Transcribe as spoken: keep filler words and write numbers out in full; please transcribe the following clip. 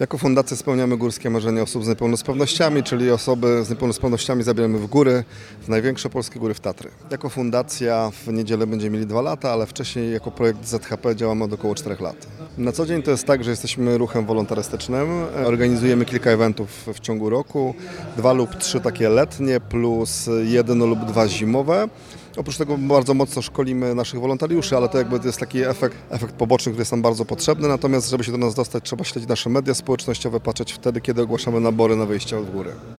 Jako fundacja spełniamy górskie marzenia osób z niepełnosprawnościami, czyli osoby z niepełnosprawnościami zabieramy w góry, w największe polskie góry, w Tatry. Jako fundacja w niedzielę będziemy mieli dwa lata, ale wcześniej jako projekt Z H P działamy od około czterech lat. Na co dzień to jest tak, że jesteśmy ruchem wolontarystycznym, organizujemy kilka eventów w ciągu roku, dwa lub trzy takie letnie plus jedno lub dwa zimowe. Oprócz tego bardzo mocno szkolimy naszych wolontariuszy, ale to jakby to jest taki efekt, efekt poboczny, który jest nam bardzo potrzebny. Natomiast żeby się do nas dostać, trzeba śledzić nasze media społecznościowe, patrzeć wtedy, kiedy ogłaszamy nabory na wyjście od góry.